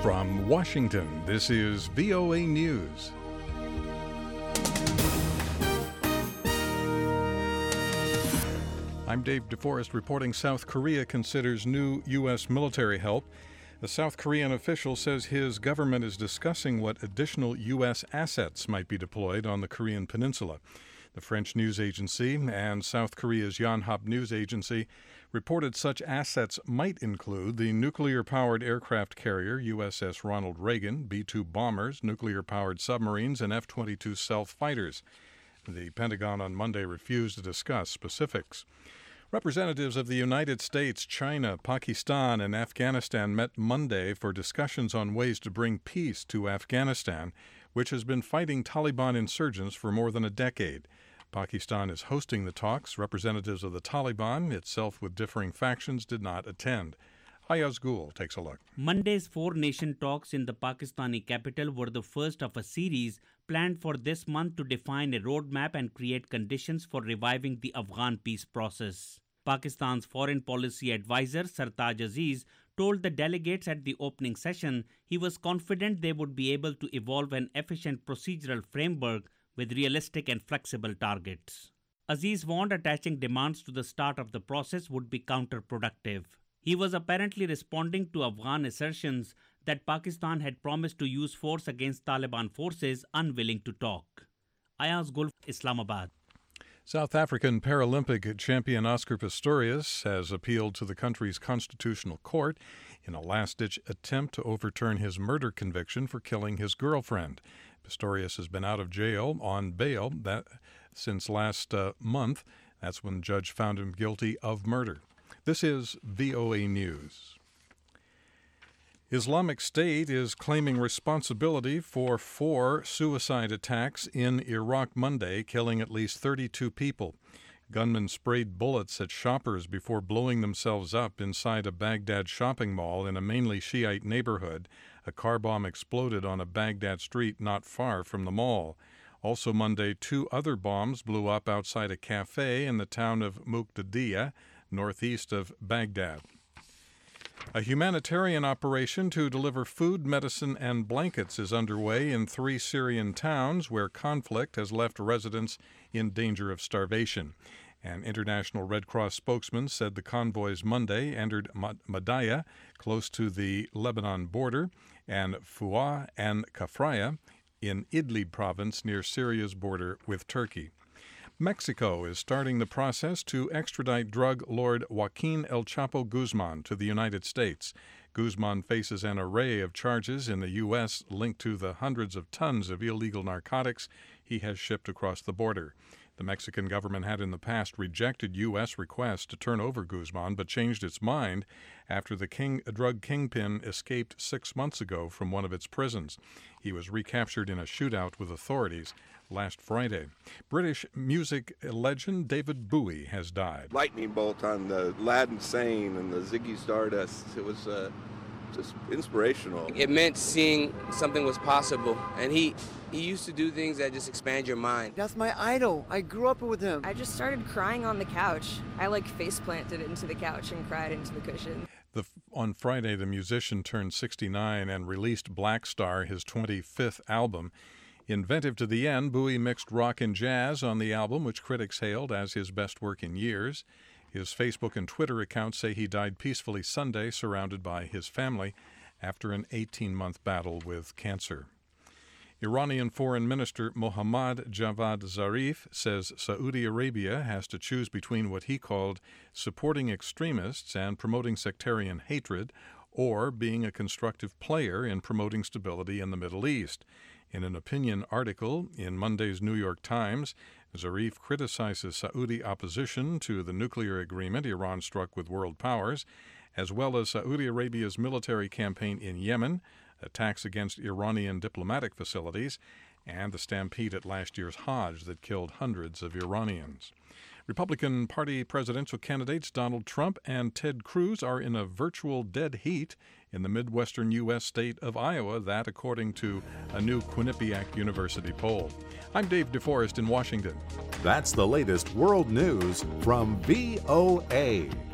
From Washington, this is VOA News. I'm Dave DeForest reporting South Korea considers new U.S. military help. The South Korean official says his government is discussing what additional U.S. assets might be deployed on the Korean peninsula. The French news agency and South Korea's Yonhap news agency reported such assets might include the nuclear-powered aircraft carrier USS Ronald Reagan, B-2 bombers, nuclear-powered submarines, and F-22 stealth fighters. The Pentagon on Monday refused to discuss specifics. Representatives of the United States, China, Pakistan, and Afghanistan met Monday for discussions on ways to bring peace to Afghanistan, which has been fighting Taliban insurgents for more than a decade. Pakistan is hosting the talks. Representatives of the Taliban, itself with differing factions, did not attend. Ayaz Gul takes a look. Monday's four-nation talks in the Pakistani capital were the first of a series planned for this month to define a roadmap and create conditions for reviving the Afghan peace process. Pakistan's foreign policy advisor Sartaj Aziz told the delegates at the opening session he was confident they would be able to evolve an efficient procedural framework with realistic and flexible targets. Aziz warned attaching demands to the start of the process would be counterproductive. He was apparently responding to Afghan assertions that Pakistan had promised to use force against Taliban forces unwilling to talk. Ayaz Gul, Islamabad. South African Paralympic champion Oscar Pistorius has appealed to the country's constitutional court in a last-ditch attempt to overturn his murder conviction for killing his girlfriend. Pistorius has been out of jail on bail since last month. That's when the judge found him guilty of murder. This is VOA News. Islamic State is claiming responsibility for 4 suicide attacks in Iraq Monday, killing at least 32 people. Gunmen sprayed bullets at shoppers before blowing themselves up inside a Baghdad shopping mall in a mainly Shiite neighborhood. A car bomb exploded on a Baghdad street not far from the mall. Also Monday, 2 other bombs blew up outside a cafe in the town of Muqtadiya, northeast of Baghdad. A humanitarian operation to deliver food, medicine, and blankets is underway in 3 Syrian towns where conflict has left residents in danger of starvation. An International Red Cross spokesman said the convoys Monday entered Madaya, close to the Lebanon border, and Fua and Kafraya in Idlib province near Syria's border with Turkey. Mexico is starting the process to extradite drug lord Joaquin El Chapo Guzman to the United States. Guzman faces an array of charges in the U.S. linked to the hundreds of tons of illegal narcotics he has shipped across the border. The Mexican government had in the past rejected U.S. requests to turn over Guzman, but changed its mind after the drug kingpin escaped 6 months ago from one of its prisons. He was recaptured in a shootout with authorities last Friday. British music legend David Bowie has died. Lightning bolt on the Aladdin Sane and the Ziggy Stardust. It was just inspirational. It meant seeing something was possible, and he used to do things that just expand your mind. That's my idol. I grew up with him. I just started crying on the couch. I face planted into the couch and cried into the cushion. On Friday, the musician turned 69 and released Black Star, his 25th album. Inventive to the end, Bowie mixed rock and jazz on the album, which critics hailed as his best work in years. His Facebook and Twitter accounts say he died peacefully Sunday, surrounded by his family, after an 18-month battle with cancer. Iranian Foreign Minister Mohammad Javad Zarif says Saudi Arabia has to choose between what he called supporting extremists and promoting sectarian hatred, or being a constructive player in promoting stability in the Middle East. In an opinion article in Monday's New York Times, Zarif criticizes Saudi opposition to the nuclear agreement Iran struck with world powers, as well as Saudi Arabia's military campaign in Yemen, attacks against Iranian diplomatic facilities, and the stampede at last year's Hajj that killed hundreds of Iranians. Republican Party presidential candidates Donald Trump and Ted Cruz are in a virtual dead heat in the Midwestern U.S. state of Iowa, that according to a new Quinnipiac University poll. I'm Dave DeForest in Washington. That's the latest world news from VOA.